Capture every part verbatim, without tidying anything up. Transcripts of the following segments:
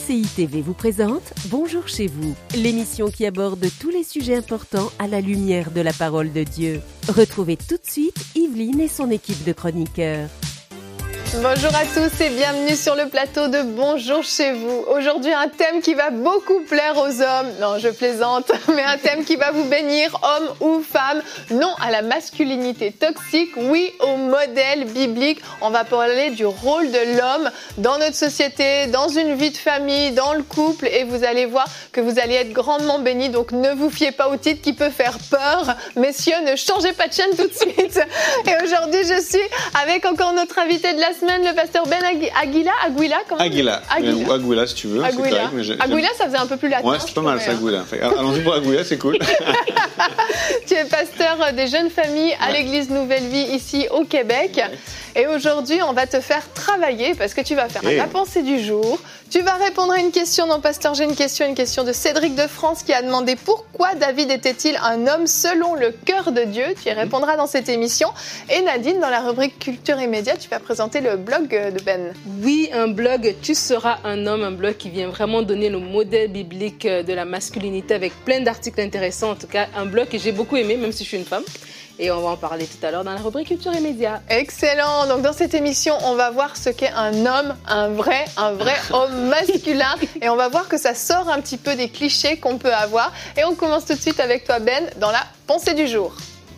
C I T V vous présente Bonjour chez vous, l'émission qui aborde tous les sujets importants à la lumière de la parole de Dieu. Retrouvez tout de suite Yveline et son équipe de chroniqueurs. Bonjour à tous et bienvenue sur le plateau de Bonjour chez vous. Aujourd'hui, un thème qui va beaucoup plaire aux hommes. Non, je plaisante, mais un thème qui va vous bénir, homme ou femme. Non à la masculinité toxique, oui au modèle biblique. On va parler du rôle de l'homme dans notre société, dans une vie de famille, dans le couple. Et vous allez voir que vous allez être grandement bénis. Donc ne vous fiez pas au titre qui peut faire peur. Messieurs, ne changez pas de chaîne tout de suite. Et aujourd'hui, je suis avec encore notre invité de la semaine, le pasteur Ben Aguila, Aguila, comment Aguila, Aguila. ou Aguila si tu veux. Aguila, c'est correct, mais j'ai, Aguila ça faisait un peu plus latin. Ouais, c'est pas mal ça, Aguila. Allons-y pour Aguila, c'est cool. Tu es pasteur des jeunes familles à ouais. l'église Nouvelle Vie ici au Québec. Ouais. Et aujourd'hui, on va te faire travailler parce que tu vas faire hey. la pensée du jour. Tu vas répondre à une question. Non, pasteur, j'ai une question, une question de Cédric de France qui a demandé pourquoi David était-il un homme selon le cœur de Dieu. Tu y répondras dans cette émission. Et Nadine, dans la rubrique Culture et Médias, tu vas présenter le blog de Ben. Oui, un blog Tu seras un homme, un blog qui vient vraiment donner le modèle biblique de la masculinité avec plein d'articles intéressants. En tout cas, un blog que j'ai beaucoup aimé, même si je suis une femme. Et on va en parler tout à l'heure dans la rubrique Culture et Médias. Excellent. Donc dans cette émission, on va voir ce qu'est un homme, un vrai, un vrai homme masculin. Et on va voir que ça sort un petit peu des clichés qu'on peut avoir. Et on commence tout de suite avec toi, Ben, dans la pensée du jour.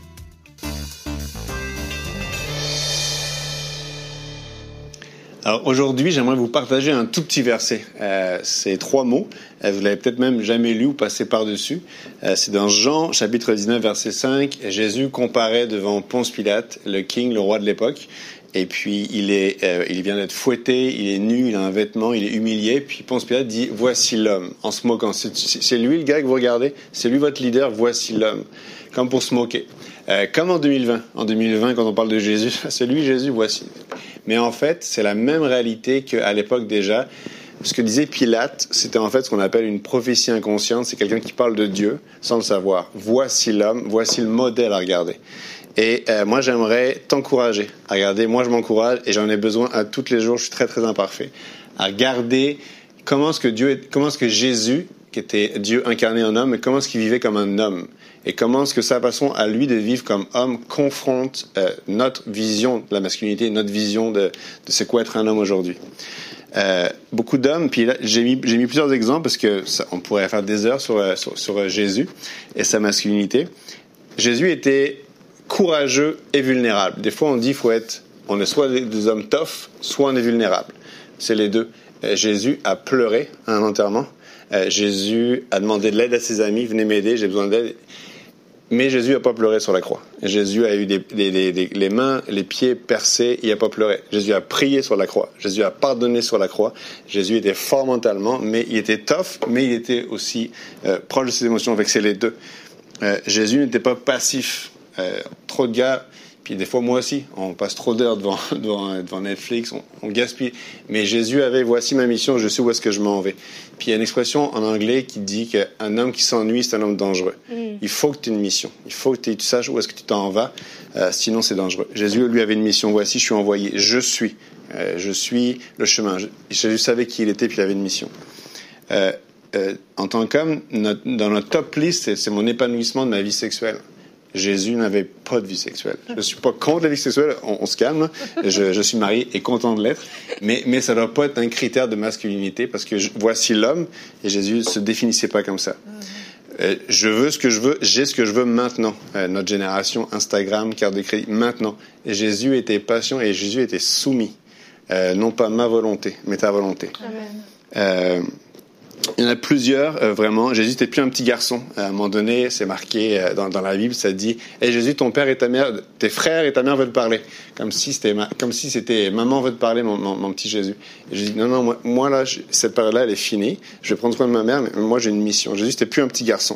Alors aujourd'hui, j'aimerais vous partager un tout petit verset. Euh, c'est trois mots. Euh, vous l'avez peut-être même jamais lu ou passé par-dessus. Euh, c'est dans Jean, chapitre dix-neuf, verset cinq. Jésus comparaît devant Ponce Pilate, le king, le roi de l'époque. Et puis, il est, euh, il vient d'être fouetté, il est nu, il a un vêtement, il est humilié. Puis Ponce Pilate dit « Voici l'homme », en se moquant. C'est, c'est lui le gars que vous regardez, c'est lui votre leader, voici l'homme. Comme pour se moquer. Euh, comme en deux mille vingt. En deux mille vingt, quand on parle de Jésus, c'est lui Jésus, voici. Mais en fait, c'est la même réalité qu'à l'époque déjà. Ce que disait Pilate, c'était en fait ce qu'on appelle une prophétie inconsciente. C'est quelqu'un qui parle de Dieu sans le savoir. Voici l'homme, voici le modèle à regarder. Et euh, moi, j'aimerais t'encourager à regarder. Moi, je m'encourage et j'en ai besoin à tous les jours. Je suis très, très imparfait. À regarder comment est-ce que Dieu, est, comment est-ce que Jésus, qui était Dieu incarné en homme, comment est-ce qu'il vivait comme un homme. Et comment est-ce que sa façon à lui de vivre comme homme confronte euh, notre vision de la masculinité, notre vision de, de c'est quoi être un homme aujourd'hui. Euh, beaucoup d'hommes, puis là, j'ai mis, j'ai mis plusieurs exemples parce que ça, on pourrait faire des heures sur, sur, sur Jésus et sa masculinité. Jésus était courageux et vulnérable. Des fois, on dit faut être, on est soit des, des hommes tough, soit on est vulnérable. C'est les deux. Euh, Jésus a pleuré à un enterrement. Euh, Jésus a demandé de l'aide à ses amis, venez m'aider, j'ai besoin d'aide. Mais Jésus n'a pas pleuré sur la croix. Jésus a eu des, des, des, des, les mains, les pieds percés, il n'a pas pleuré. Jésus a prié sur la croix. Jésus a pardonné sur la croix. Jésus était fort mentalement, mais il était tough, mais il était aussi euh, proche de ses émotions. Fait que c'est les deux. Euh, Jésus n'était pas passif. Euh, trop de gars, puis des fois moi aussi, on passe trop d'heures devant, devant, devant Netflix, on, on gaspille. Mais Jésus avait, voici ma mission, je sais où est-ce que je m'en vais. Puis il y a une expression en anglais qui dit qu'un homme qui s'ennuie, c'est un homme dangereux. Mm. Il faut que tu aies une mission. Il faut que tu saches où est-ce que tu t'en vas, euh, sinon c'est dangereux. Jésus, lui, avait une mission. Voici, je suis envoyé. Je suis. Euh, je suis le chemin. Je, Jésus savait qui il était, puis il avait une mission. Euh, euh, en tant qu'homme, notre, dans notre top list, c'est, c'est mon épanouissement de ma vie sexuelle. Jésus n'avait pas de vie sexuelle. Je ne suis pas contre la vie sexuelle, on, on se calme. Je, je suis marié et content de l'être. Mais, mais ça ne doit pas être un critère de masculinité parce que je, voici l'homme et Jésus ne se définissait pas comme ça. Euh, je veux ce que je veux, j'ai ce que je veux maintenant. Euh, notre génération, Instagram, carte de crédit, maintenant. Et Jésus était patient et Jésus était soumis. Euh, non pas ma volonté, mais ta volonté. Amen. Euh, Il y en a plusieurs, euh, vraiment. Jésus n'était plus un petit garçon. À un moment donné, c'est marqué euh, dans, dans la Bible, ça dit hey, « Jésus, ton père et ta mère, tes frères et ta mère veulent te parler. » Comme si c'était ma, comme si c'était « Maman veut te parler, mon, mon, mon petit Jésus. » Et Jésus dit « Non, non, moi, moi là, je, cette période-là, elle est finie. Je vais prendre soin de ma mère, mais moi, j'ai une mission. » Jésus n'était plus un petit garçon.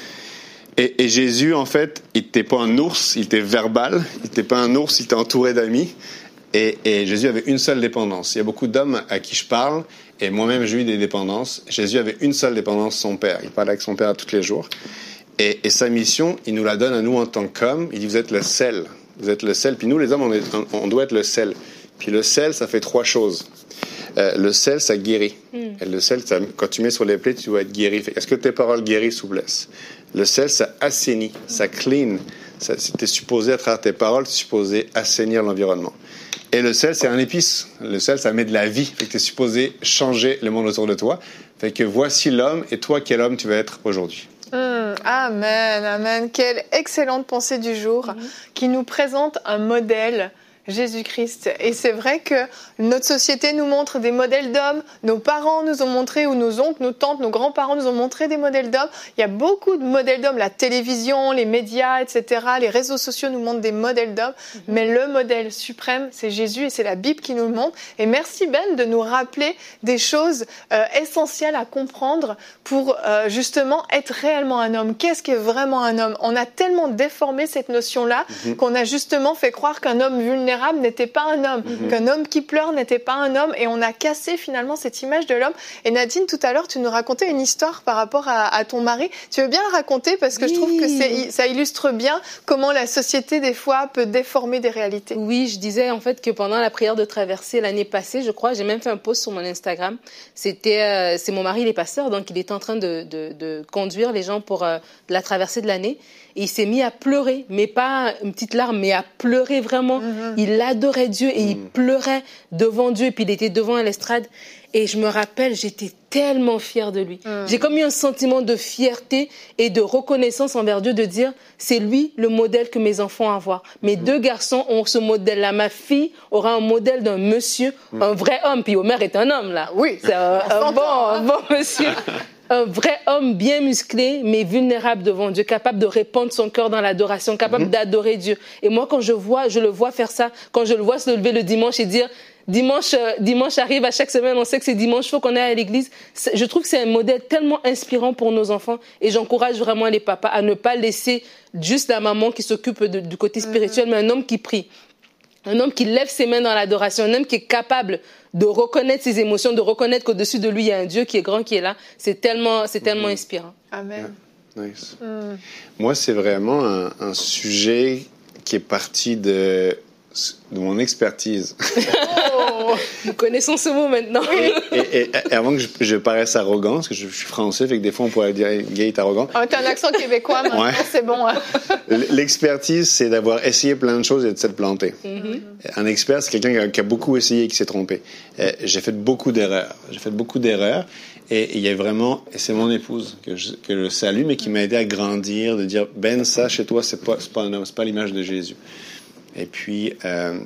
Et, et Jésus, en fait, il n'était pas un ours, il était verbal. Il n'était pas un ours, il était entouré d'amis. Et, et Jésus avait une seule dépendance. Il y a beaucoup d'hommes à qui je parle, et moi-même j'ai eu des dépendances. Jésus avait une seule dépendance, son Père. Il parlait avec son Père tous les jours. Et, et sa mission, il nous la donne à nous en tant qu'hommes. Il dit, vous êtes le sel. Vous êtes le sel. Puis nous, les hommes, on, est, on, on doit être le sel. Puis le sel, ça fait trois choses. Euh, le sel, ça guérit. Mm. Et le sel, ça, quand tu mets sur les plaies, tu dois être guéri. Est-ce que tes paroles guérissent ou blessent? Le sel, ça assainit, ça clean. Tu es supposé, à travers tes paroles, tu es supposé assainir l'environnement. Et le sel, c'est un épice. Le sel, ça met de la vie. Fait que tu es supposé changer le monde autour de toi. Fait que voici l'homme, et toi, quel homme tu vas être aujourd'hui? Mmh, amen, amen. Quelle excellente pensée du jour mmh. qui nous présente un modèle, Jésus-Christ. Et c'est vrai que notre société nous montre des modèles d'hommes, nos parents nous ont montré, ou nos oncles, nos tantes, nos grands-parents nous ont montré des modèles d'hommes. Il y a beaucoup de modèles d'hommes, la télévision, les médias, et cetera. Les réseaux sociaux nous montrent des modèles d'hommes, mmh. mais le modèle suprême, c'est Jésus et c'est la Bible qui nous le montre. Et merci Ben de nous rappeler des choses euh, essentielles à comprendre pour euh, justement être réellement un homme. Qu'est-ce qu'est vraiment un homme? On a tellement déformé cette notion-là mmh. qu'on a justement fait croire qu'un homme vulnérable n'était pas un homme, mm-hmm. qu'un homme qui pleure n'était pas un homme, et on a cassé finalement cette image de l'homme. Et Nadine, tout à l'heure, tu nous racontais une histoire par rapport à, à ton mari. Tu veux bien la raconter, parce que oui. je trouve que c'est, ça illustre bien comment la société des fois peut déformer des réalités. Oui, je disais en fait que pendant la prière de traversée l'année passée, je crois, j'ai même fait un post sur mon Instagram. C'était, euh, c'est mon mari, il est pasteur, donc il était en train de, de, de conduire les gens pour euh, la traversée de l'année. Et il s'est mis à pleurer, mais pas une petite larme, mais à pleurer vraiment. Mm-hmm. Il adorait Dieu et mm. il pleurait devant Dieu. Et puis il était devant l'estrade. Et je me rappelle, j'étais tellement fière de lui. Mm. J'ai comme eu un sentiment de fierté et de reconnaissance envers Dieu, de dire, c'est lui le modèle que mes enfants vont avoir. Mes mm. deux garçons ont ce modèle-là. Ma fille aura un modèle d'un monsieur, mm. un vrai homme. Puis Omer est un homme, là. Oui. C'est un, un, bon, un bon monsieur. Un vrai homme bien musclé, mais vulnérable devant Dieu, capable de répandre son cœur dans l'adoration, capable mmh. d'adorer Dieu. Et moi, quand je vois, je le vois faire ça, quand je le vois se lever le dimanche et dire, dimanche, euh, dimanche arrive à chaque semaine, on sait que c'est dimanche, il faut qu'on aille à l'église. C'est, je trouve que c'est un modèle tellement inspirant pour nos enfants, et j'encourage vraiment les papas à ne pas laisser juste la maman qui s'occupe de, du côté spirituel, mmh. mais un homme qui prie. Un homme qui lève ses mains dans l'adoration, un homme qui est capable de reconnaître ses émotions, de reconnaître qu'au-dessus de lui, il y a un Dieu qui est grand, qui est là. C'est tellement, c'est tellement mmh. inspirant. Amen. Yeah. Nice. Mmh. Moi, c'est vraiment un, un sujet qui est parti de, de mon expertise. Oh, nous connaissons ce mot maintenant. Et, et, et, et avant que je, je paraisse arrogant, parce que je, je suis français, fait que des fois on pourrait dire Gay est arrogant. Oh, t'as un accent québécois, maintenant, ouais. c'est bon. Hein. L'expertise, c'est d'avoir essayé plein de choses et de s'être planté. Mm-hmm. Un expert, c'est quelqu'un qui a, qui a beaucoup essayé et qui s'est trompé. Euh, j'ai fait beaucoup d'erreurs. J'ai fait beaucoup d'erreurs. Et il y a vraiment, et c'est mon épouse que je, que je salue, mais qui m'a aidé à grandir, de dire Ben, ça chez toi, c'est pas, c'est pas un homme, c'est pas l'image de Jésus. Et puis, euh,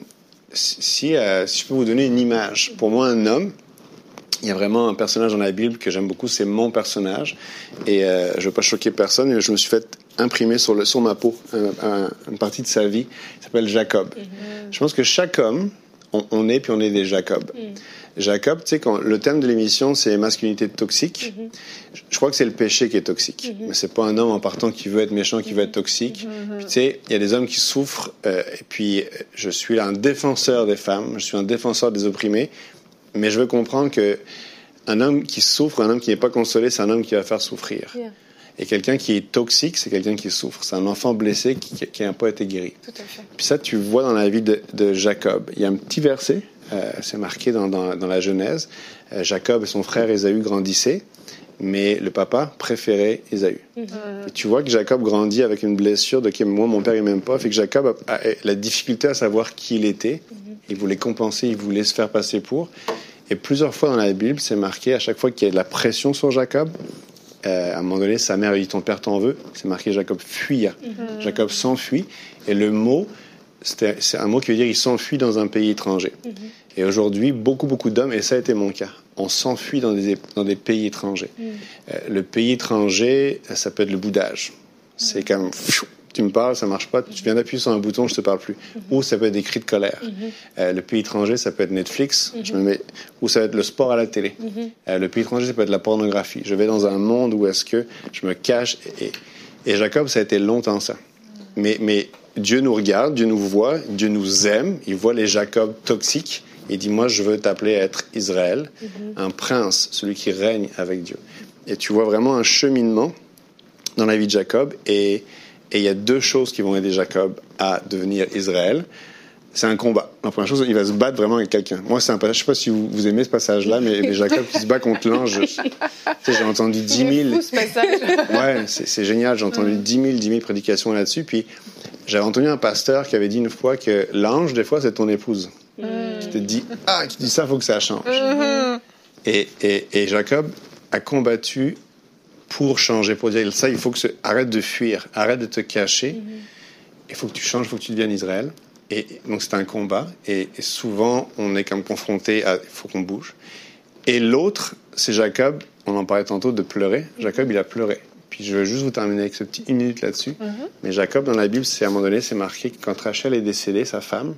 si, euh, si je peux vous donner une image, pour moi, un homme, il y a vraiment un personnage dans la Bible que j'aime beaucoup, c'est mon personnage. Et euh, je ne veux pas choquer personne, mais je me suis fait imprimer sur, le, sur ma peau un, un, une partie de sa vie. Il s'appelle Jacob. Mm-hmm. Je pense que chaque homme, on, on est puis on est des Jacob. Mm. Jacob, tu sais, quand le thème de l'émission, c'est masculinité toxique. Mm-hmm. Je, je crois que c'est le péché qui est toxique. Mm-hmm. Mais c'est pas un homme en partant qui veut être méchant, qui mm-hmm. veut être toxique. Mm-hmm. Puis tu sais, il y a des hommes qui souffrent. Euh, et puis, je suis un défenseur des femmes. Je suis un défenseur des opprimés. Mais je veux comprendre que un homme qui souffre, un homme qui n'est pas consolé, c'est un homme qui va faire souffrir. Yeah. Et quelqu'un qui est toxique, c'est quelqu'un qui souffre. C'est un enfant blessé qui n'a pas été guéri. Tout à fait. Puis ça, tu vois dans la vie de, de Jacob. Il y a un petit verset, euh, c'est marqué dans, dans, dans la Genèse. Euh, Jacob et son frère Ésaü grandissaient, mais le papa préférait Ésaü. Mm-hmm. Et tu vois que Jacob grandit avec une blessure de qui moi, mon père, il m'aime pas. Fait que Jacob a, a la difficulté à savoir qui il était. Mm-hmm. Il voulait compenser, il voulait se faire passer pour. Et plusieurs fois dans la Bible, c'est marqué, à chaque fois qu'il y a de la pression sur Jacob, euh, à un moment donné, sa mère lui dit « ton père t'en veut », c'est marqué Jacob fuir. Mm-hmm. Jacob s'enfuit, et le mot, c'était, c'est un mot qui veut dire « il s'enfuit dans un pays étranger mm-hmm. ». Et aujourd'hui, beaucoup, beaucoup d'hommes, et ça a été mon cas, on s'enfuit dans des, dans des pays étrangers. Mm. Euh, le pays étranger, ça peut être le boudage. Mm. C'est comme... Tu me parles, ça marche pas, tu viens d'appuyer sur un bouton, je te parle plus. Mm-hmm. Ou ça peut être des cris de colère. Mm-hmm. Euh, le pays étranger, ça peut être Netflix, mm-hmm. je me mets... ou ça va être le sport à la télé. Mm-hmm. Euh, le pays étranger, ça peut être la pornographie. Je vais dans un monde où est-ce que je me cache. Et, et Jacob, ça a été longtemps ça. Mm-hmm. Mais, mais Dieu nous regarde, Dieu nous voit, Dieu nous aime. Il voit les Jacob toxiques. Il dit, moi, je veux t'appeler à être Israël, mm-hmm. un prince, celui qui règne avec Dieu. Et tu vois vraiment un cheminement dans la vie de Jacob. Et... Et il y a deux choses qui vont aider Jacob à devenir Israël. C'est un combat. la première chose, il va se battre vraiment avec quelqu'un. Moi, c'est un passage, je sais pas si vous, vous aimez ce passage-là, mais, mais Jacob qui se bat contre l'ange. Tu sais, j'ai entendu dix mille. Il est fou, ce passage. Ouais, c'est, c'est génial. J'ai entendu dix mille, dix mille prédications là-dessus. Puis, j'avais entendu un pasteur qui avait dit une fois que l'ange, des fois, c'est ton épouse. Mm. Qui te dit, ah, qui dit ça, faut que ça change. Mm-hmm. Et, et, et Jacob a combattu pour changer, pour dire ça, il faut que ce... arrête de fuir, arrête de te cacher. Mm-hmm. Il faut que tu changes, il faut que tu deviennes Israël. Et donc, c'est un combat. Et, et souvent, on est comme confronté à, il faut qu'on bouge. Et l'autre, c'est Jacob. On en parlait tantôt de pleurer. Jacob, il a pleuré. Puis je veux juste vous terminer avec ce petit une minute là-dessus. Mm-hmm. Mais Jacob, dans la Bible, c'est à un moment donné, c'est marqué que quand Rachel est décédée, sa femme,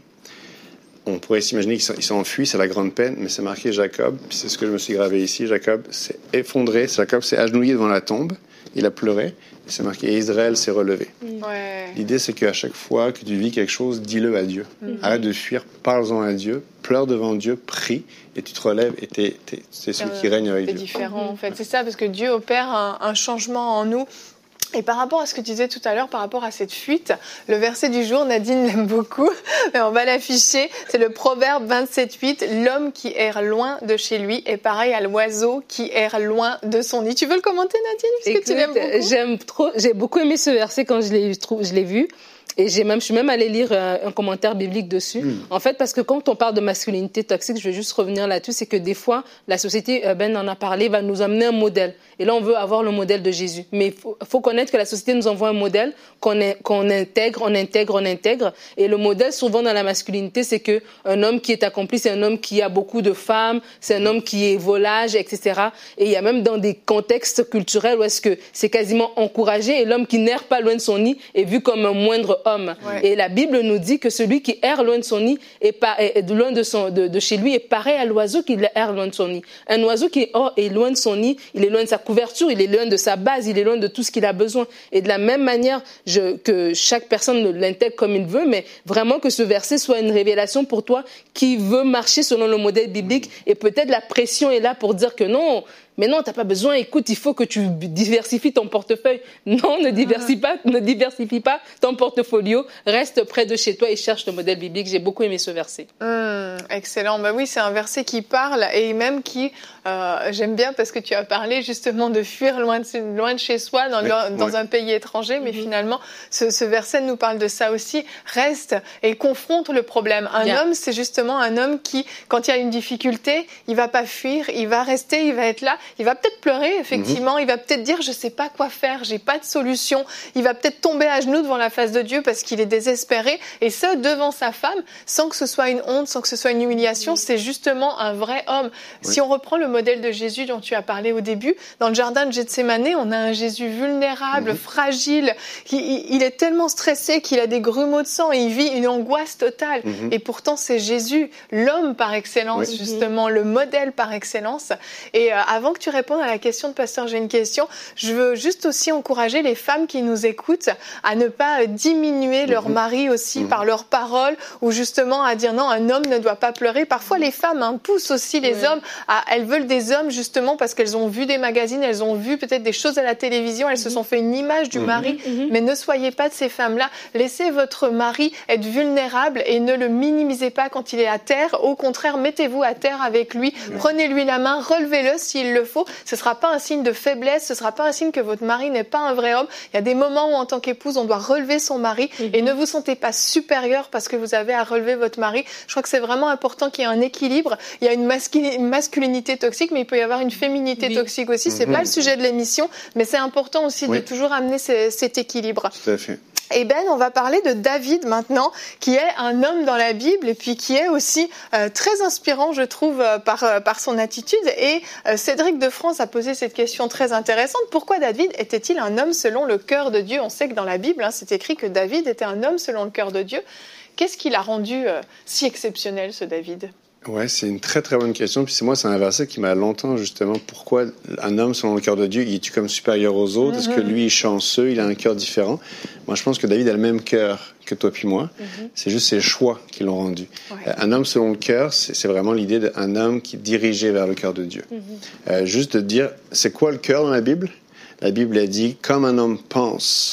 on pourrait s'imaginer qu'il s'est enfui, c'est la grande peine, mais c'est marqué Jacob, puis c'est ce que je me suis gravé ici. Jacob s'est effondré, Jacob s'est agenouillé devant la tombe, il a pleuré, et c'est marqué et Israël s'est relevé. Ouais. L'idée, c'est qu'à chaque fois que tu vis quelque chose, dis-le à Dieu. Mm-hmm. Arrête de fuir, parle-en à Dieu, pleure devant Dieu, prie, et tu te relèves, et t'es, t'es, c'est celui euh, qui règne avec Dieu. C'est différent, en fait. C'est ça, parce que Dieu opère un, un changement en nous. Et par rapport à ce que tu disais tout à l'heure, par rapport à cette fuite, le verset du jour, Nadine l'aime beaucoup, mais on va l'afficher, c'est le Proverbe vingt-sept huit. L'homme qui erre loin de chez lui est pareil à l'oiseau qui erre loin de son nid. Tu veux le commenter, Nadine, parce Écoute, que tu l'aimes beaucoup? J'aime trop, j'ai beaucoup aimé ce verset quand je l'ai, je l'ai vu. Et j'ai même, je suis même allée lire un, un commentaire biblique dessus. Mmh. En fait, parce que quand on parle de masculinité toxique, je vais juste revenir là-dessus, c'est que des fois, la société, Ben en a parlé, va nous amener un modèle. Et là, on veut avoir le modèle de Jésus. Mais il faut, faut connaître que la société nous envoie un modèle qu'on, est, qu'on intègre, on intègre, on intègre. Et le modèle, souvent, dans la masculinité, c'est que un homme qui est accompli, c'est un homme qui a beaucoup de femmes, c'est un homme qui est volage, et cetera. Et il y a même dans des contextes culturels où est-ce que c'est quasiment encouragé et l'homme qui n'erre pas loin de son nid est vu comme un moindre homme. Ouais. Et la Bible nous dit que celui qui erre loin de son nid est, pas, est loin de, son, de, de chez lui est pareil à l'oiseau qui erre loin de son nid. Un oiseau qui est, oh, est loin de son nid, il est loin de sa couverture, il est loin de sa base, il est loin de tout ce qu'il a besoin. Et de la même manière je, que chaque personne l'intègre comme il veut, mais vraiment que ce verset soit une révélation pour toi qui veut marcher selon le modèle biblique. Et peut-être la pression est là pour dire que non, mais non, t'as pas besoin. Écoute, il faut que tu diversifies ton portefeuille. Non, ne diversifie pas, ne diversifie pas ton portfolio. Reste près de chez toi et cherche le modèle biblique. J'ai beaucoup aimé ce verset. Mmh, excellent. Bah oui, c'est un verset qui parle et même qui, euh, j'aime bien parce que tu as parlé justement de fuir loin de, loin de chez soi dans, oui, dans oui. un pays étranger. Mais mmh. finalement, ce, ce verset nous parle de ça aussi. Reste et confronte le problème. Un bien. homme, c'est justement un homme qui, quand il y a une difficulté, il va pas fuir, il va rester, il va être là. Il va peut-être pleurer, effectivement. Mmh. Il va peut-être dire, je sais pas quoi faire, j'ai pas de solution. Il va peut-être tomber à genoux devant la face de Dieu parce qu'il est désespéré. Et ça, devant sa femme, sans que ce soit une honte, sans que ce soit une humiliation, mmh. c'est justement un vrai homme. Oui. Si on reprend le modèle de Jésus dont tu as parlé au début, dans le jardin de Gethsémane, on a un Jésus vulnérable, mmh. fragile. Il, il est tellement stressé qu'il a des grumeaux de sang et il vit une angoisse totale. Mmh. Et pourtant, c'est Jésus, l'homme par excellence, oui. justement, le modèle par excellence. Et euh, avant que tu répondes à la question de Pasteur, j'ai une question. Je veux juste aussi encourager les femmes qui nous écoutent à ne pas diminuer leur mmh. mari aussi mmh. par leurs paroles ou justement à dire non, un homme ne doit pas pleurer. Parfois, les femmes hein, poussent aussi les ouais. hommes. À, elles veulent des hommes justement parce qu'elles ont vu des magazines, elles ont vu peut-être des choses à la télévision, elles mmh. se sont fait une image du mmh. mari. Mmh. Mais ne soyez pas de ces femmes-là. Laissez votre mari être vulnérable et ne le minimisez pas quand il est à terre. Au contraire, mettez-vous à terre avec lui. Mmh. Prenez-lui la main, relevez-le s'il le faut. Ce ne sera pas un signe de faiblesse, ce ne sera pas un signe que votre mari n'est pas un vrai homme. Il y a des moments où, en tant qu'épouse, on doit relever son mari mmh. et ne vous sentez pas supérieur parce que vous avez à relever votre mari. Je crois que c'est vraiment important qu'il y ait un équilibre. Il y a une, mascul- une masculinité toxique, mais il peut y avoir une féminité oui. toxique aussi. Mmh. C'est pas le sujet de l'émission, mais c'est important aussi oui. de toujours amener ce, cet équilibre. Tout à fait. Et Ben, on va parler de David maintenant, qui est un homme dans la Bible et puis qui est aussi euh, très inspirant, je trouve, euh, par, euh, par son attitude. Et euh, Cédric de France a posé cette question très intéressante. Pourquoi David était-il un homme selon le cœur de Dieu ? On sait que dans la Bible, hein, c'est écrit que David était un homme selon le cœur de Dieu. Qu'est-ce qui l'a rendu euh, si exceptionnel, ce David ? Ouais, c'est une très très bonne question. Puis c'est moi, c'est un verset qui m'a longtemps justement. Pourquoi un homme selon le cœur de Dieu, il est-tu comme supérieur aux autres ? Mm-hmm. Est-ce que lui est chanceux ? Il a un cœur différent ? Moi, je pense que David a le même cœur que toi puis moi. Mm-hmm. C'est juste ses choix qui l'ont rendu. Ouais. Euh, un homme selon le cœur, c'est, c'est vraiment l'idée d'un homme qui est dirigé vers le cœur de Dieu. Mm-hmm. Euh, juste de dire, c'est quoi le cœur dans la Bible ? La Bible a dit, comme un homme pense,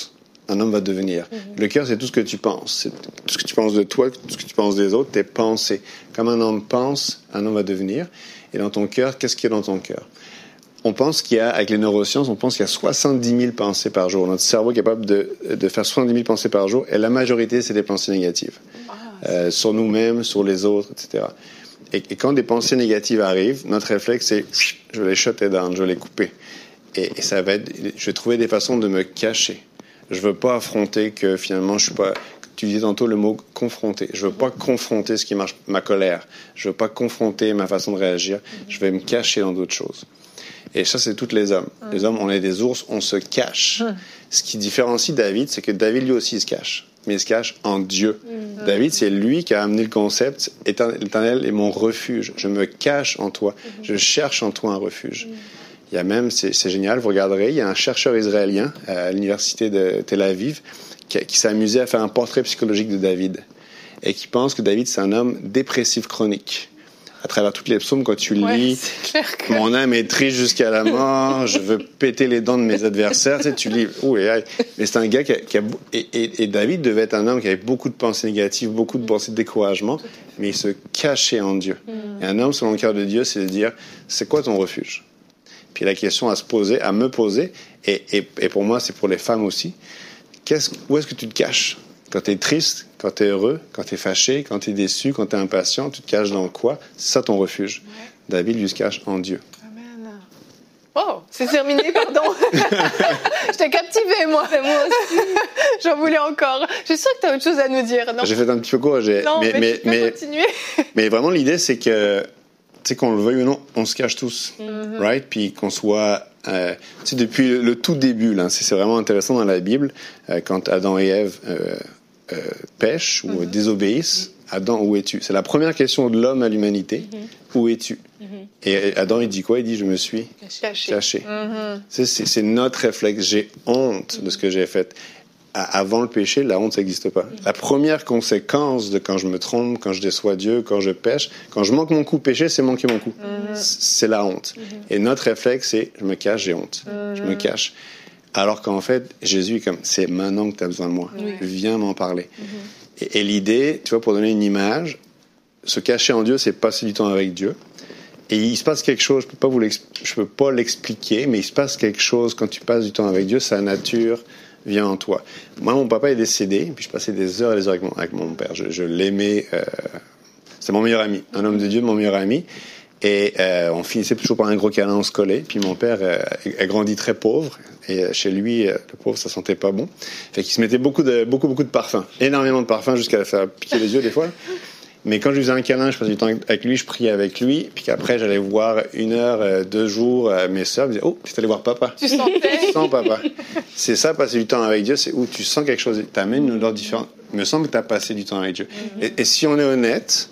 un homme va devenir. Mm-hmm. Le cœur, c'est tout ce que tu penses. C'est tout ce que tu penses de toi, tout ce que tu penses des autres, tes pensées. Comme un homme pense, un homme va devenir. Et dans ton cœur, qu'est-ce qu'il y a dans ton cœur? On pense qu'il y a, avec les neurosciences, on pense qu'il y a soixante-dix mille pensées par jour. Notre cerveau est capable de, de faire soixante-dix mille pensées par jour, et la majorité, c'est des pensées négatives. Wow. Euh, sur nous-mêmes, sur les autres, et cetera. Et, et quand des pensées négatives arrivent, notre réflexe, c'est « je vais les shutter down, je vais les couper ». Et, et ça va être, je vais trouver des façons de me cacher. Je veux pas affronter que finalement, je suis pas... Tu disais tantôt le mot « confronter ». Je veux pas confronter ce qui marche, ma colère. Je veux pas confronter ma façon de réagir. Je vais me cacher dans d'autres choses. Et ça, c'est tous les hommes. Les hommes, on est des ours, on se cache. Ce qui différencie David, c'est que David, lui aussi, il se cache. Mais il se cache en Dieu. Mm-hmm. David, c'est lui qui a amené le concept « L'Éternel est mon refuge. Je me cache en toi. Mm-hmm. Je cherche en toi un refuge. Mm-hmm. » Il y a même, c'est, c'est génial, vous regarderez, il y a un chercheur israélien à l'université de Tel Aviv qui, qui s'est amusé à faire un portrait psychologique de David et qui pense que David, c'est un homme dépressif chronique. À travers toutes les psaumes, quand tu lis ouais, c'est clair que... « Mon âme est triste jusqu'à la mort, je veux péter les dents de mes adversaires », tu sais, tu lis « Ouh, et, mais c'est un gars qui a... Qui a et, et, et David devait être un homme qui avait beaucoup de pensées négatives, beaucoup de pensées de découragement, mais il se cachait en Dieu. Mm. Et un homme selon le cœur de Dieu, c'est de dire « C'est quoi ton refuge ?» Puis la question à se poser, à me poser, et, et, et pour moi, c'est pour les femmes aussi, qu'est-ce, où est-ce que tu te caches ? Quand tu es triste, quand tu es heureux, quand tu es fâché, quand tu es déçu, quand tu es impatient, tu te caches dans quoi? C'est ça ton refuge. Ouais. David lui se cache en Dieu. Amen. Oh, c'est terminé, pardon. J'étais captivée, moi. C'est moi aussi. J'en voulais encore. Je suis sûre que tu as autre chose à nous dire. Non, j'ai fait un petit peu court. J'ai... Non, mais, mais, mais, tu peux mais, continuer. Mais vraiment, l'idée, c'est que, tu sais, qu'on le veuille ou non, on se cache tous. Mm-hmm. Right? Puis qu'on soit... Euh, tu sais, depuis le tout début, là, c'est, c'est vraiment intéressant dans la Bible, euh, quand Adam et Ève... Euh, Euh, pêchent ou mm-hmm. désobéissent, Adam, où es-tu? C'est la première question de l'homme à l'humanité. Mm-hmm. Où es-tu? Mm-hmm. Et Adam, il dit quoi? Il dit, je me suis caché. caché. Mm-hmm. C'est, c'est, c'est notre réflexe. J'ai honte mm-hmm. de ce que j'ai fait. À, avant le péché, la honte, ça n'existe pas. Mm-hmm. La première conséquence de quand je me trompe, quand je déçois Dieu, quand je pêche, quand je manque mon coup, péché, c'est manquer mon coup. Mm-hmm. C'est la honte. Mm-hmm. Et notre réflexe, c'est, je me cache, j'ai honte. Mm-hmm. Je me cache. Alors qu'en fait, Jésus est comme, c'est maintenant que tu as besoin de moi. Oui. Viens m'en parler. Mm-hmm. Et, et l'idée, tu vois, pour donner une image, se cacher en Dieu, c'est passer du temps avec Dieu. Et il se passe quelque chose, je peux pas vous je peux pas l'expliquer, mais il se passe quelque chose quand tu passes du temps avec Dieu, sa nature vient en toi. Moi, mon papa est décédé, puis je passais des heures et des heures avec mon, avec mon père. Je, je l'aimais, euh, c'était mon meilleur ami, un homme de Dieu, mon meilleur ami. Et euh, on finissait toujours par un gros câlin, on se collait. Puis mon père euh, a grandi très pauvre. Et euh, chez lui, euh, le pauvre, ça sentait pas bon. Fait qu'il se mettait beaucoup, de, beaucoup, beaucoup de parfums. Énormément de parfums jusqu'à faire piquer les yeux des fois. Mais quand je lui faisais un câlin, je passais du temps avec lui, je priais avec lui. Puis qu'après, j'allais voir une heure, euh, deux jours, euh, mes sœurs me disaient « Oh, t'es allé voir papa. » Tu sentais? Tu sens papa. C'est ça, passer du temps avec Dieu, c'est où tu sens quelque chose. T'amènes une odeur différente. Il me semble que t'as passé du temps avec Dieu. Mm-hmm. Et, et si on est honnête...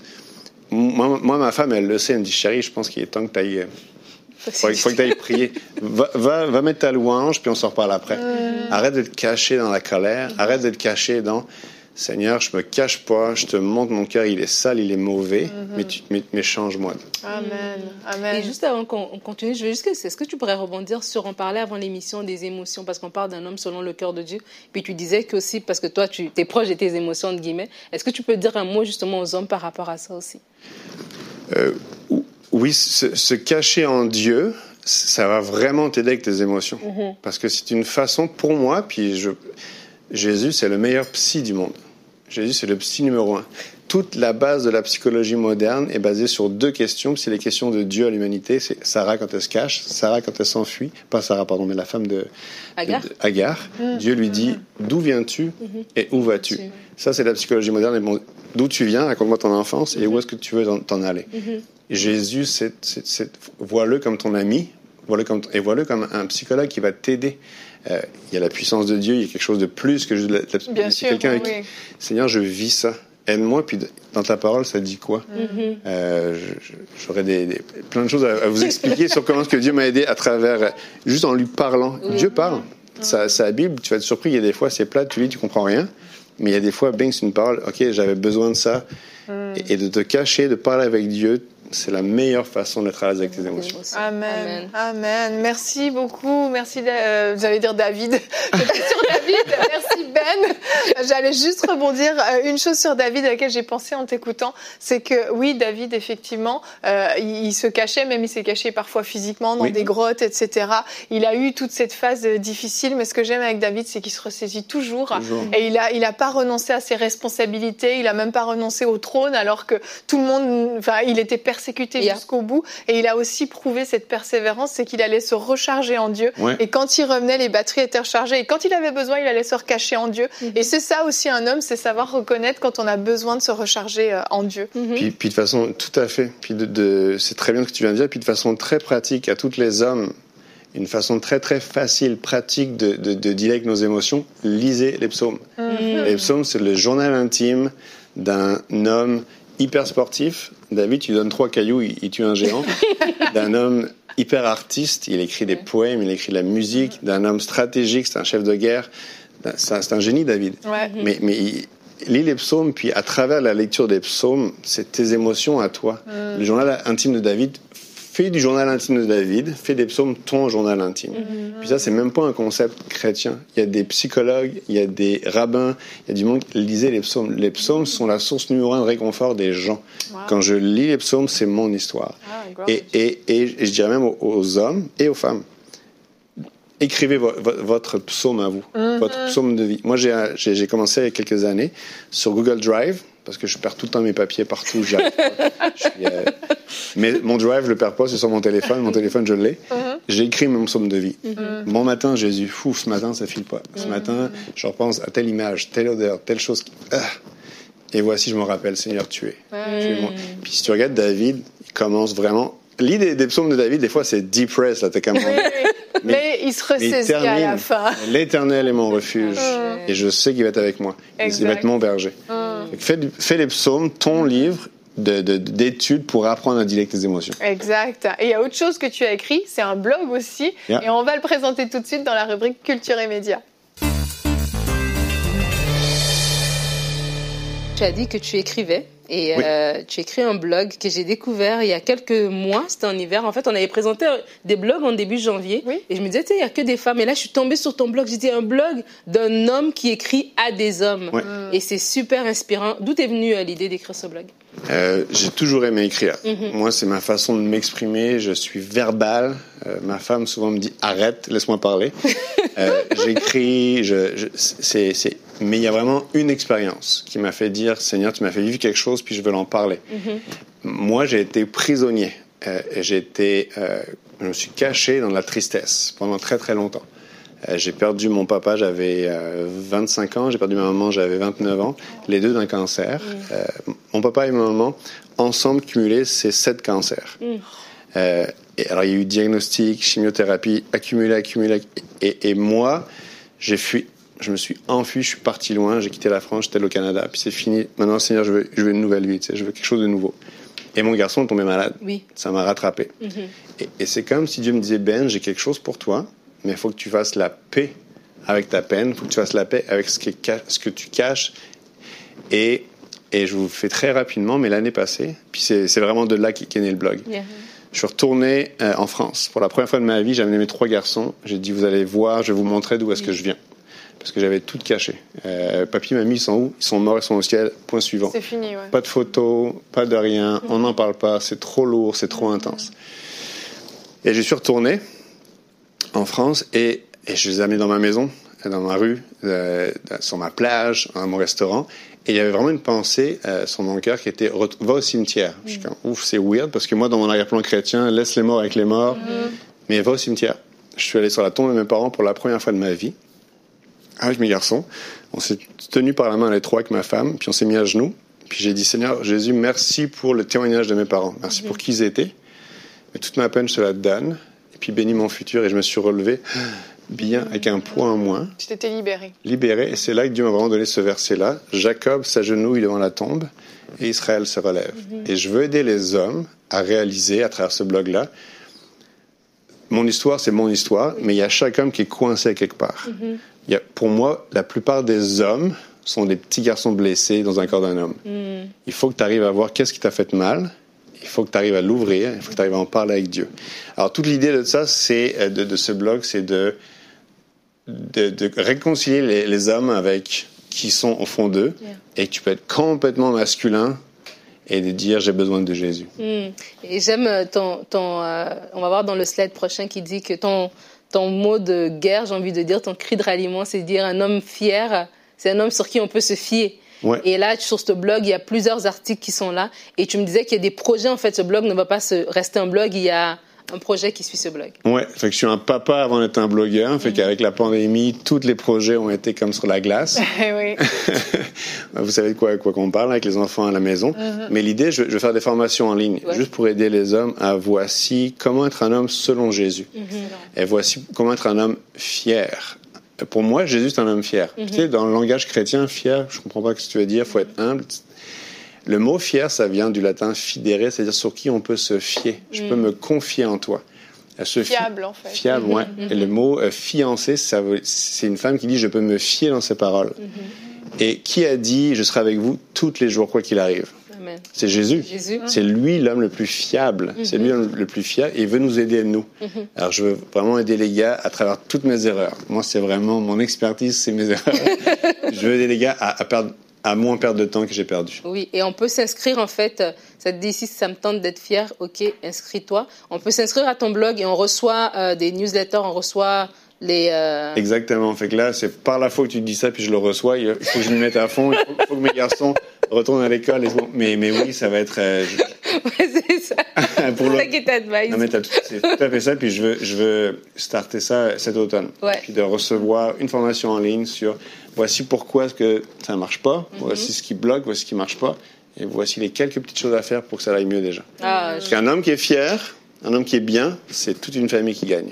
Moi, moi, ma femme, elle le sait, elle me dit, chérie, je pense qu'il est temps que tu ailles. Il faut, faut que tu ailles prier. Va, va, va mettre ta louange, puis on s'en reparle après. Mmh. Arrête de te cacher dans la colère. Mmh. Arrête de te cacher dans Seigneur, je me cache pas, je te montre mon cœur, il est sale, il est mauvais, mmh. mais, tu, mais, mais change-moi. Amen. Amen. Et juste avant qu'on continue, je veux juste que, est-ce que tu pourrais rebondir sur, on parlait avant l'émission des émotions, parce qu'on parle d'un homme selon le cœur de Dieu, puis tu disais que aussi, parce que toi, tu es proche de tes émotions, entre guillemets, est-ce que tu peux dire un mot justement aux hommes par rapport à ça aussi? Euh, oui, se, se cacher en Dieu, ça va vraiment t'aider avec tes émotions. Mm-hmm. Parce que c'est une façon, pour moi, puis je, Jésus, c'est le meilleur psy du monde. Jésus, c'est le psy numéro un. Toute la base de la psychologie moderne est basée sur deux questions. C'est les questions de Dieu à l'humanité. C'est Sarah quand elle se cache, Sarah quand elle s'enfuit. Pas Sarah, pardon, mais la femme de Agar. De, de, Agar. Mmh. Dieu lui dit, d'où viens-tu mmh. et où vas-tu? Ça, c'est la psychologie moderne. Et bon, d'où tu viens, raconte-moi ton enfance, mmh. et où est-ce que tu veux t'en, t'en aller? Mmh. Jésus, c'est, c'est, c'est, vois-le comme ton ami, vois-le comme, et vois-le comme un psychologue qui va t'aider. Euh, il y a la puissance de Dieu, il y a quelque chose de plus que juste la, la, Bien c'est sûr, quelqu'un oui. avec, Seigneur, je vis ça. Aide-moi, puis dans ta parole, ça dit quoi? Mm-hmm. euh, j'aurais des, des, plein de choses à, à vous expliquer sur comment ce que Dieu m'a aidé à travers, juste en lui parlant. Mm-hmm. Dieu parle. Mm-hmm. Sa, sa Bible, tu vas être surpris, il y a des fois, c'est plat, tu lis, tu comprends rien. Mais il y a des fois, bing, c'est une parole, ok, j'avais besoin de ça. Mm. Et, et de te cacher, de parler avec Dieu, c'est la meilleure façon d'être à l'aise avec tes émotions. Amen. Amen. Amen. Merci beaucoup. Merci, euh, j'allais dire David. J'étais sur David. Merci Ben. J'allais juste rebondir. Une chose sur David à laquelle j'ai pensé en t'écoutant, c'est que oui, David, effectivement, euh, il, il se cachait, même il s'est caché parfois physiquement dans oui. des grottes, et cetera. Il a eu toute cette phase difficile, mais ce que j'aime avec David, c'est qu'il se ressaisit toujours. toujours. Et il a, il a pas renoncé à ses responsabilités. Il a même pas renoncé au trône, alors que tout le monde, enfin, il était persécuté yeah. jusqu'au bout, et il a aussi prouvé cette persévérance, c'est qu'il allait se recharger en Dieu, ouais. et quand il revenait, les batteries étaient rechargées, et quand il avait besoin, il allait se recacher en Dieu, mm-hmm. et c'est ça aussi un homme, c'est savoir reconnaître quand on a besoin de se recharger en Dieu. Mm-hmm. Puis, puis de façon, tout à fait, puis de, de, c'est très bien ce que tu viens de dire, puis de façon très pratique à tous les hommes, une façon très très facile, pratique de, de, de dealer avec nos émotions, lisez les psaumes. Mm-hmm. Les psaumes, c'est le journal intime d'un homme hyper sportif. David, tu lui donnes trois cailloux, il, il tue un géant. D'un homme hyper artiste, il écrit des poèmes, il écrit de la musique. D'un homme stratégique, c'est un chef de guerre. C'est un, c'est un génie, David. Ouais. Mais, mais il lit les psaumes, puis à travers la lecture des psaumes, c'est tes émotions à toi. Mm. Le journal intime de David, fais du journal intime de David, fais des psaumes ton journal intime. Mm-hmm. Puis ça, c'est même pas un concept chrétien. Il y a des psychologues, il y a des rabbins, il y a du monde qui lisait les psaumes. Les psaumes sont la source numéro un de réconfort des gens. Wow. Quand je lis les psaumes, c'est mon histoire. Ah, et, et, et, et je dirais même aux, aux hommes et aux femmes, écrivez vo- vo- votre psaume à vous, mm-hmm. votre psaume de vie. Moi, j'ai, j'ai, j'ai commencé il y a quelques années sur Google Drive, parce que je perds tout le temps mes papiers partout. Je suis, euh... Mais mon drive, je le perds pas, c'est sur mon téléphone. Mon téléphone, je l'ai. Mm-hmm. J'ai écrit mon psaume de vie. Mm-hmm. Bon matin, Jésus, fou, ce matin, ça file pas. Ce mm-hmm. matin, je repense à telle image, telle odeur, telle chose. Ah. Et voici, je me rappelle, Seigneur, tu es. Mm-hmm. Tu es moi. Puis si tu regardes David, il commence vraiment. Lis des, des psaumes de David, des fois, c'est depressed, là, t'es comme. mais, mais il se ressaisit à la fin. L'Éternel est mon refuge, mm. et je sais qu'il va être avec moi. Exact. Il va être mon berger. Mm. Fais, fais les psaumes, ton livre de, de, d'études pour apprendre à dealer avec tes émotions. Exact. Et il y a autre chose que tu as écrit, c'est un blog aussi, yeah. et on va le présenter tout de suite dans la rubrique Culture et Médias. Tu as dit que tu écrivais. Et oui. euh, tu écris un blog que j'ai découvert il y a quelques mois, c'était en hiver. En fait, on avait présenté des blogs en début janvier. Oui. Et je me disais, tu sais, il n'y a que des femmes. Et là, je suis tombée sur ton blog. J'ai dit, un blog d'un homme qui écrit à des hommes. Oui. Et c'est super inspirant. D'où t'es venue euh, l'idée d'écrire ce blog? euh, J'ai toujours aimé écrire. Mm-hmm. Moi, c'est ma façon de m'exprimer. Je suis verbal. Euh, ma femme souvent me dit, arrête, laisse-moi parler. euh, j'écris. Je, je, c'est... c'est... Mais il y a vraiment une expérience qui m'a fait dire, Seigneur, tu m'as fait vivre quelque chose, puis je veux l'en parler. Mm-hmm. Moi, j'ai été prisonnier. Euh, j'ai été, euh, je me suis caché dans la tristesse pendant très, très longtemps. Euh, j'ai perdu mon papa, j'avais euh, vingt-cinq ans. J'ai perdu ma maman, j'avais vingt-neuf ans. Les deux d'un cancer. Mm. Euh, mon papa et ma maman, ensemble, cumulés, c'est sept cancers. Mm. Euh, et alors, il y a eu diagnostic, chimiothérapie, accumulé, accumulé. Et, et moi, j'ai fui. Je me suis enfui, je suis parti loin, j'ai quitté la France, j'étais au Canada, puis c'est fini. Maintenant, Seigneur, je veux, je veux une nouvelle vie, tu sais, je veux quelque chose de nouveau. Et mon garçon est tombé malade. Oui. Ça m'a rattrapé. Mm-hmm. Et, et c'est comme si Dieu me disait, Ben, j'ai quelque chose pour toi, mais il faut que tu fasses la paix avec ta peine, il faut que tu fasses la paix avec ce que, ce que tu caches. Et, et je vous le fais très rapidement, mais l'année passée, puis c'est, c'est vraiment de là qu'est né le blog. Yeah. Je suis retourné euh, en France. Pour la première fois de ma vie, j'ai amené mes trois garçons. J'ai dit, vous allez voir, je vais vous montrer d'où est-ce oui. que je viens. Parce que j'avais tout caché. Euh, papy, mamie, ils sont où? Ils sont morts, ils sont au ciel. Point suivant. C'est fini, ouais. Pas de photos, pas de rien. Mmh. On n'en parle pas. C'est trop lourd, c'est trop mmh. intense. Et je suis retourné en France et, et je les ai amenés dans ma maison, dans ma rue, euh, sur ma plage, dans mon restaurant. Et il y avait vraiment une pensée euh, sur mon cœur qui était « va au cimetière mmh. ». Je suis comme « ouf, c'est weird » parce que moi, dans mon arrière-plan chrétien, laisse les morts avec les morts. Mmh. Mais va au cimetière. Je suis allé sur la tombe de mes parents pour la première fois de ma vie. Avec mes garçons, on s'est tenus par la main les trois avec ma femme, puis on s'est mis à genoux, puis j'ai dit Seigneur Jésus, merci pour le témoignage de mes parents, merci mm-hmm. pour qui ils étaient, mais toute ma peine je te la donne, et puis bénis mon futur, et je me suis relevé bien avec un poids en moins. Tu t'étais libéré. Libéré, et c'est là que Dieu m'a vraiment donné ce verset-là. Jacob s'agenouille devant la tombe, et Israël se relève. Mm-hmm. Et je veux aider les hommes à réaliser à travers ce blog-là. Mon histoire, c'est mon histoire, mais il y a chaque homme qui est coincé quelque part. Mm-hmm. Il y a, pour moi, la plupart des hommes sont des petits garçons blessés dans un corps d'un homme. Mm. Il faut que tu arrives à voir qu'est-ce qui t'a fait mal il faut que tu arrives à l'ouvrir, il faut que tu arrives à en parler avec Dieu. Alors, toute l'idée de ça, c'est, de, de ce blog, c'est de, de, de réconcilier les, les hommes avec qui sont au fond d'eux, yeah. et tu peux être complètement masculin et de dire j'ai besoin de Jésus. Mmh. Et j'aime ton, ton euh, on va voir dans le slide prochain qui dit que ton, ton mot de guerre, j'ai envie de dire, ton cri de ralliement, c'est dire un homme fier, c'est un homme sur qui on peut se fier. Ouais. Et là, sur ce blog, il y a plusieurs articles qui sont là. Et tu me disais qu'il y a des projets, en fait, ce blog ne va pas se rester un blog, il y a un projet qui suit ce blog. Ouais, fait que je suis un papa avant d'être un blogueur, fait mm-hmm. qu'avec la pandémie, tous les projets ont été comme sur la glace. Oui. Vous savez de quoi, quoi qu'on parle avec les enfants à la maison. Mm-hmm. Mais l'idée, je, je vais faire des formations en ligne, ouais. juste pour aider les hommes à voici comment être un homme selon Jésus. Mm-hmm. Et voici comment être un homme fier. Pour moi, Jésus, c'est un homme fier. Mm-hmm. Tu sais, dans le langage chrétien, fier, je comprends pas ce que tu veux dire, il faut être humble. Le mot fier, ça vient du latin fidere, c'est-à-dire sur qui on peut se fier. Je mm. peux me confier en toi. Se fiable, fi- en fait. Fiable, mm-hmm. ouais. Mm-hmm. Et le mot euh, fiancé, ça veut, c'est une femme qui dit je peux me fier dans ses paroles. Mm-hmm. Et qui a dit je serai avec vous tous les jours, quoi qu'il arrive? Amen. C'est Jésus. Jésus. C'est lui l'homme le plus fiable. Mm-hmm. C'est lui l'homme le plus fiable et il veut nous aider, nous. Mm-hmm. Alors, je veux vraiment aider les gars à travers toutes mes erreurs. Moi, c'est vraiment mon expertise, c'est mes erreurs. Je veux aider les gars à, à perdre à moins perdre de temps que j'ai perdu. Oui, et on peut s'inscrire en fait, ça te dit ici, si ça me tente d'être fier, ok, inscris-toi. On peut s'inscrire à ton blog et on reçoit euh, des newsletters, on reçoit les... Euh... Exactement, fait que là, c'est par la fois que tu dis ça, puis je le reçois, il faut que je me mette à fond, il faut, faut que mes garçons retournent à l'école. Et mais, mais oui, ça va être... Euh, je... ouais, c'est ça, pour c'est ça qui t'advise. Non, mais t'as tout, c'est tout à fait ça, puis je veux, je veux starter ça cet automne. Ouais. Puis de recevoir une formation en ligne sur... Voici pourquoi que ça ne marche pas, mm-hmm. voici ce qui bloque, voici ce qui ne marche pas, et voici les quelques petites choses à faire pour que ça aille mieux déjà. Ah, Parce je... qu'un homme qui est fier, un homme qui est bien, c'est toute une famille qui gagne.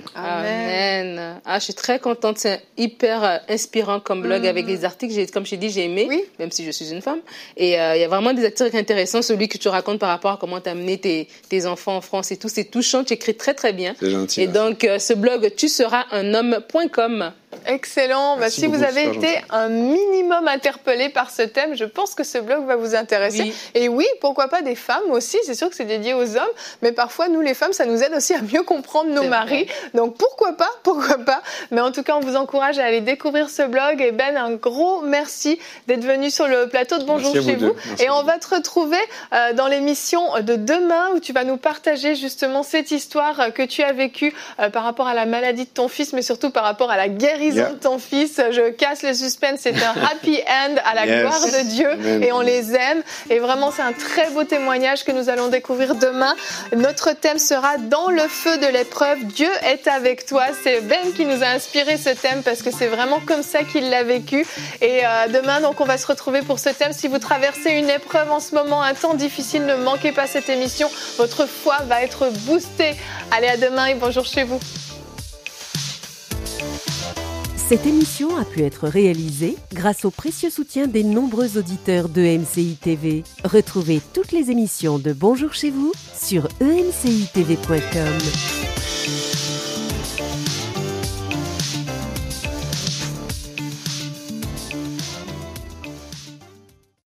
Amen. Ah, je suis très contente, c'est hyper inspirant comme blog mm-hmm. avec les articles. J'ai, comme je t'ai dit, j'ai aimé, oui. même si je suis une femme. Et il euh, y a vraiment des articles intéressants, celui que tu racontes par rapport à comment tu as amené tes, tes enfants en France et tout. C'est touchant, tu écris très très bien. C'est gentil. Et donc, euh, ce blog, tu seras un homme point com. Excellent. Bah, si beaucoup, vous avez été gentil. un minimum interpellé par ce thème, je pense que ce blog va vous intéresser. Oui. Et oui, pourquoi pas des femmes aussi. C'est sûr que c'est dédié aux hommes, mais parfois, nous, les femmes, ça nous aide aussi à mieux comprendre nos c'est maris. Vrai. Donc, pourquoi pas, pourquoi pas. Mais en tout cas, on vous encourage à aller découvrir ce blog. Et Ben, un gros merci d'être venu sur le plateau de Bonjour merci chez vous. vous. Et on va te retrouver euh, dans l'émission de demain où tu vas nous partager justement cette histoire que tu as vécue euh, par rapport à la maladie de ton fils, mais surtout par rapport à la guérison Yeah. de ton fils. Je casse le suspense, c'est un happy end à la yes. gloire de Dieu. Amen. Et on les aime et vraiment c'est un très beau témoignage que nous allons découvrir demain. Notre thème sera dans le feu de l'épreuve, Dieu est avec toi. C'est Ben qui nous a inspiré ce thème parce que c'est vraiment comme ça qu'il l'a vécu et euh, demain donc on va se retrouver pour ce thème. Si vous traversez une épreuve en ce moment, un temps difficile, ne manquez pas cette émission, votre foi va être boostée. Allez, à demain et bonjour chez vous. Cette émission a pu être réalisée grâce au précieux soutien des nombreux auditeurs d'E M C I T V. Retrouvez toutes les émissions de Bonjour chez vous sur e m c i t v point com.